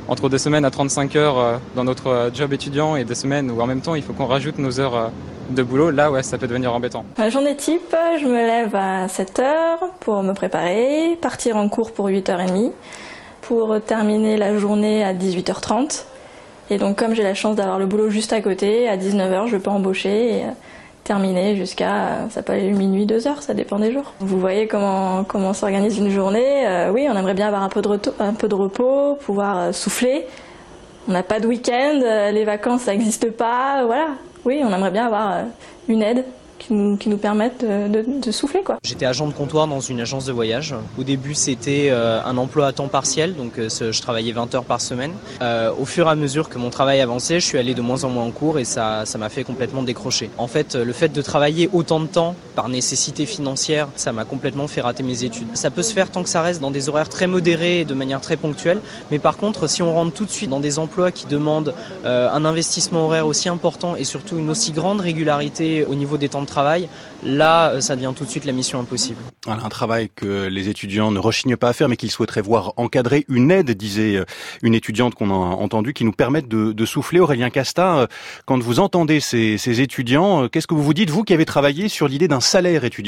entre 2 semaines à 35 heures dans notre job étudiant et 2 semaines où en même temps il faut qu'on rajoute nos heures de boulot, là ouais ça peut devenir embêtant. La journée type, je me lève à 7h pour me préparer, partir en cours pour 8h30, pour terminer la journée à 18h30. Et donc comme j'ai la chance d'avoir le boulot juste à côté, à 19h je peux embaucher et terminer jusqu'à, ça peut aller minuit, 2h, ça dépend des jours. Vous voyez comment s'organise une journée. Oui, on aimerait bien avoir un peu de repos, pouvoir souffler. On n'a pas de week-end, les vacances ça n'existe pas, voilà. Oui, on aimerait bien avoir une aide qui nous permette de souffler, quoi. J'étais agent de comptoir dans une agence de voyage. Au début, c'était un emploi à temps partiel, donc je travaillais 20 heures par semaine. Au fur et à mesure que mon travail avançait, je suis allé de moins en moins en cours et ça m'a fait complètement décrocher. En fait, le fait de travailler autant de temps par nécessité financière, ça m'a complètement fait rater mes études. Ça peut se faire tant que ça reste dans des horaires très modérés et de manière très ponctuelle, mais par contre, si on rentre tout de suite dans des emplois qui demandent un investissement horaire aussi important et surtout une aussi grande régularité au niveau des temps de travail, là, ça devient tout de suite la mission impossible. Voilà, un travail que les étudiants ne rechignent pas à faire, mais qu'ils souhaiteraient voir encadrer. Une aide, disait une étudiante qu'on a entendue, qui nous permette de souffler. Aurélien Casta, quand vous entendez ces étudiants, qu'est-ce que vous vous dites, vous qui avez travaillé sur l'idée d'un salaire étudiant ?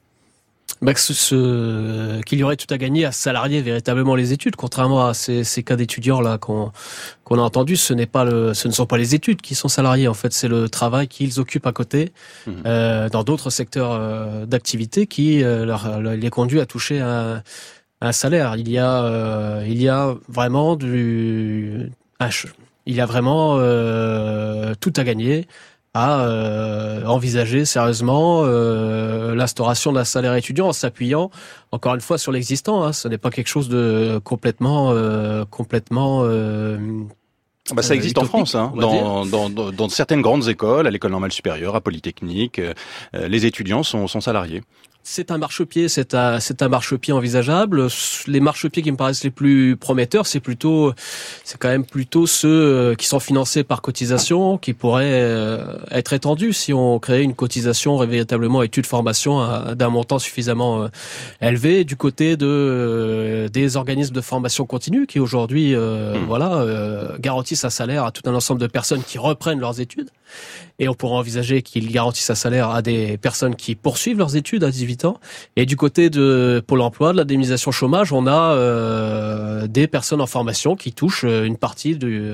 Qu'il y aurait tout à gagner à salarier véritablement les études, contrairement à ces cas d'étudiants là qu'on a entendu. Ce ne sont pas les études qui sont salariés, en fait, c'est le travail qu'ils occupent à côté dans d'autres secteurs d'activité qui les conduit à toucher un salaire. Il y a vraiment tout à gagner à envisager sérieusement l'instauration d'un salaire étudiant en s'appuyant encore une fois sur l'existant. Ce n'est pas quelque chose de complètement ça existe en France, dans certaines grandes écoles, à l'école normale supérieure, à Polytechnique, les étudiants sont salariés. C'est un marchepied, c'est un marchepied envisageable. Les marchepieds qui me paraissent les plus prometteurs, c'est quand même plutôt ceux qui sont financés par cotisation, qui pourraient être étendus si on créait une cotisation véritablement études-formation d'un montant suffisamment élevé du côté des organismes de formation continue qui aujourd'hui garantissent un salaire à tout un ensemble de personnes qui reprennent leurs études. Et on pourrait envisager qu'ils garantissent un salaire à des personnes qui poursuivent leurs études à 18 ans. Et du côté de Pôle emploi, de l'indemnisation chômage, on a des personnes en formation qui touchent une partie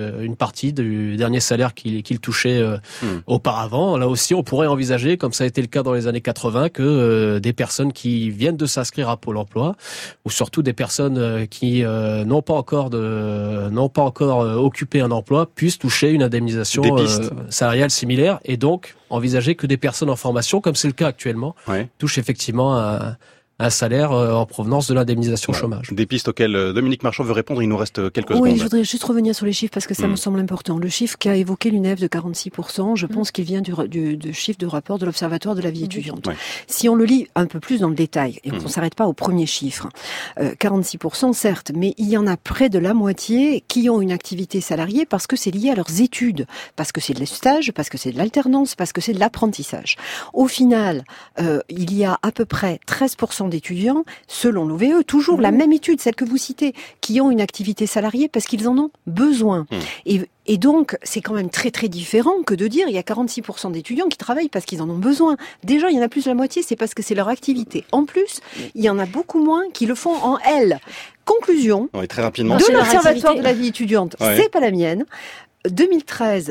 du dernier salaire qu'ils touchaient auparavant. Là aussi, on pourrait envisager, comme ça a été le cas dans les années 80, que des personnes qui viennent de s'inscrire à Pôle emploi, ou surtout des personnes qui n'ont pas encore occupé un emploi, puissent toucher une indemnisation salariale similaire, et donc envisager que des personnes en formation, comme c'est le cas actuellement, touchent effectivement un salaire en provenance de l'indemnisation chômage. Des pistes auxquelles Dominique Marchand veut répondre, il nous reste quelques secondes. Oui, je voudrais juste revenir sur les chiffres parce que ça me semble important. Le chiffre qu'a évoqué l'UNEF de 46%, je pense qu'il vient du chiffre de rapport de l'Observatoire de la vie étudiante. Si on le lit un peu plus dans le détail, et on ne s'arrête pas au premier chiffre, 46% certes, mais il y en a près de la moitié qui ont une activité salariée parce que c'est lié à leurs études, parce que c'est de stage, parce que c'est de l'alternance, parce que c'est de l'apprentissage. Au final, il y a à peu près 13% d'étudiants, selon l'OVE, toujours la même étude, celle que vous citez, qui ont une activité salariée parce qu'ils en ont besoin. Et donc, c'est quand même très très différent que de dire il y a 46% d'étudiants qui travaillent parce qu'ils en ont besoin. Déjà, il y en a plus de la moitié, c'est parce que c'est leur activité. En plus, il y en a beaucoup moins qui le font en L. Conclusion très rapidement. de l'Observatoire de la vie étudiante, c'est pas la mienne. 2013,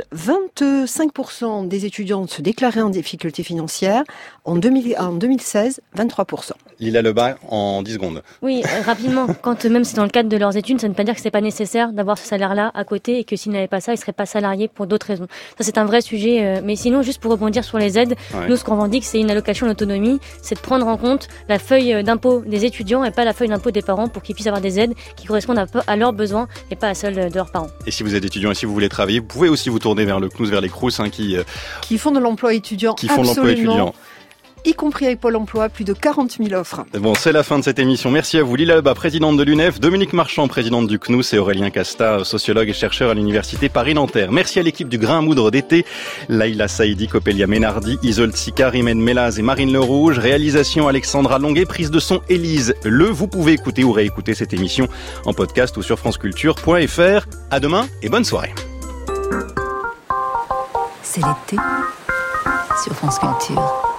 25% des étudiants se déclaraient en difficulté financière. En 2016, 23%. Lila Lebas, en 10 secondes. Oui, rapidement. Quand même c'est dans le cadre de leurs études, ça ne veut pas dire que c'est pas nécessaire d'avoir ce salaire-là à côté et que s'ils n'avaient pas ça, ils seraient pas salariés pour d'autres raisons. Ça, c'est un vrai sujet. Mais sinon, juste pour rebondir sur les aides, nous, ce qu'on revendique, c'est une allocation d'autonomie. C'est de prendre en compte la feuille d'impôt des étudiants et pas la feuille d'impôt des parents pour qu'ils puissent avoir des aides qui correspondent à leurs besoins et pas à celles de leurs parents. Et si vous êtes étudiant et si vous voulez travailler, vous pouvez aussi vous tourner vers le CNUS, vers les CROUS, qui font de l'emploi étudiant. Qui font de l'emploi étudiant. y compris avec Pôle emploi, plus de 40 000 offres. Bon, c'est la fin de cette émission. Merci à vous, Lila Lebas, présidente de l'UNEF, Dominique Marchand, présidente du CNUS et Aurélien Casta, sociologue et chercheur à l'Université Paris-Nanterre. Merci à l'équipe du Grain à moudre d'été, Laïla Saïdi, Coppelia Ménardi, Isolde Sicard, Imen Melaz et Marine Le Rouge. Réalisation Alexandra Longuet, prise de son Élise Le. Vous pouvez écouter ou réécouter cette émission en podcast ou sur franceculture.fr. À demain et bonne soirée. C'est l'été sur France Culture.